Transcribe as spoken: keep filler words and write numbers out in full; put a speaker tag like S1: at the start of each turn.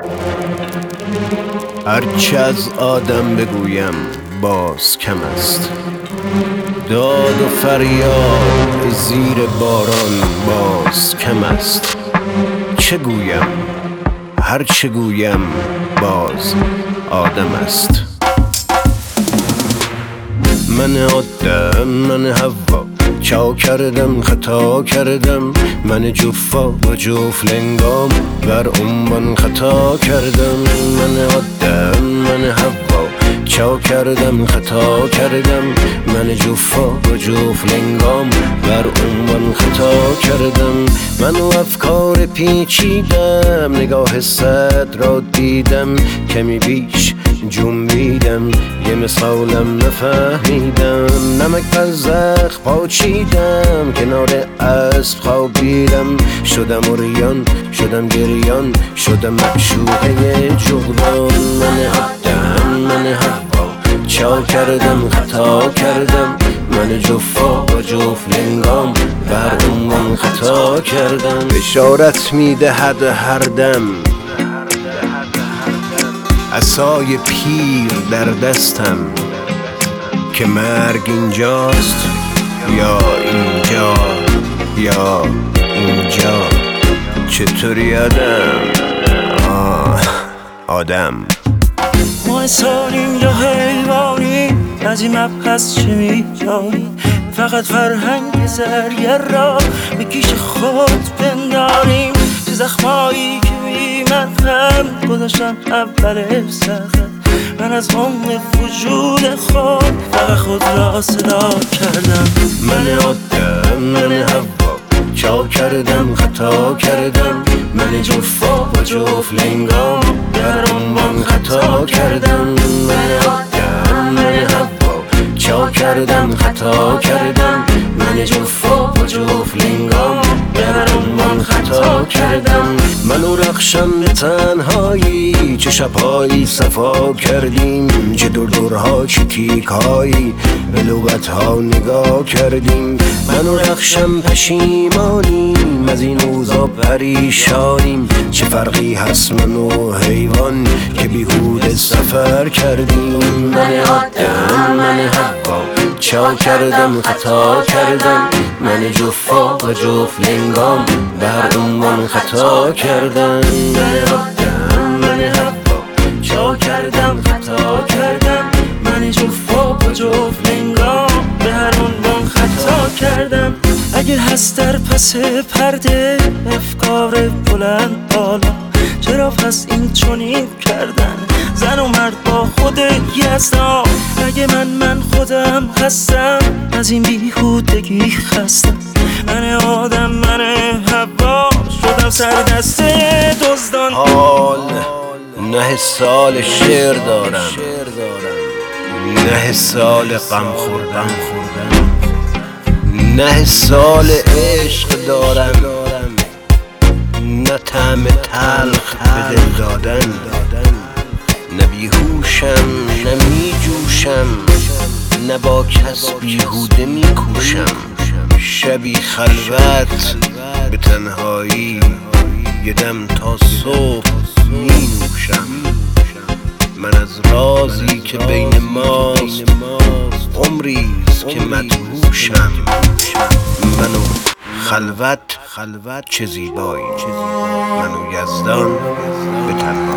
S1: هرچه از آدم بگویم باز کم است، داد و فریاد زیر باران باز کم است. چه گویم هر چه گویم باز آدم است. من آدم من هوا چا کردم خطا کردم، من جفا و جفلنگام بر عنوان خطا کردم. من آدم من هوا چا کردم خطا کردم، من جفا و جفلنگام بر عنوان خطا کردم. من و افکار پیچیدم، نگاه صد را دیدم، کمی بیش جنبیدم، یه مثالم نفهمیدم. نمک بر زخم پاچیدم، کنار اسب خوابیدم، شدم عریان شدم گریان، شدم معشوقه جغدان. من آدم من هوا چا کردم خطا کردم، من جفا و جفلنگام بر عنوان خطا کردم. بشارت میدهد هر دم عصای پیر در دستم، که مرگ اینجاست یا اینجا یا اینجا. چطوری آدم؟ آه آدم.
S2: ما انسانیم یا حیوانی، از این مبحث چه می‌دانی؟ فقط فرهنگ زرگر را به کیش خود بنداریم، چه زخمایی که بی مرهم گذاشتن اول سخت. من از عمق وجود خود فقط خود را صدا کردم.
S1: من آدم من هوا چا کردم خطا کردم، من جفا و جفلنگام در عنوان خطا کردم. من آدم من هوا چا کردم خطا کردم، من جفا و جفلنگام در عنوان خطا کردم. من و رخشم به تنهایی، چه شبهایی صفا کردیم، چه دردرها چه تیکهایی به لغتها نگاه کردیم. من و رخشم پشیمانیم، از این اوضاع پریشانیم، چه فرقی هست من و حیوان که بیهوده سفر کردیم. من آدم من هوا چا کردم خطا کردم، من جفا و جفلنگام بر عنوان خطا کردم. من آدم من هوا چا کردم خطا کردم، من جفا و جفلنگام بر عنوان خطا کردم. اگه هست در پس پرده افکار بلند بالا، چرا پس این چنین کردن زن و مرد با خود یزدا؟ اگه من من خودم هستم، از این بیهودگی خستم. من آدم من هوا شدم سر دست دزدان. حال نه سال شعر دارم، نه سال غم خوردم، نه سال عشق دارم، نه طعم تلخ به دل دادن. نه بیهوشم نه می جوشم، نه با کس بیهوده می کوشم. شبی خلوت به تنهایی، یه دم تا صبح می نوشم. من از رازی که بین ماست عمریست که مدهوشم. منو خلوت خلوت چه زیبایی، منو یزدان به تنهایی.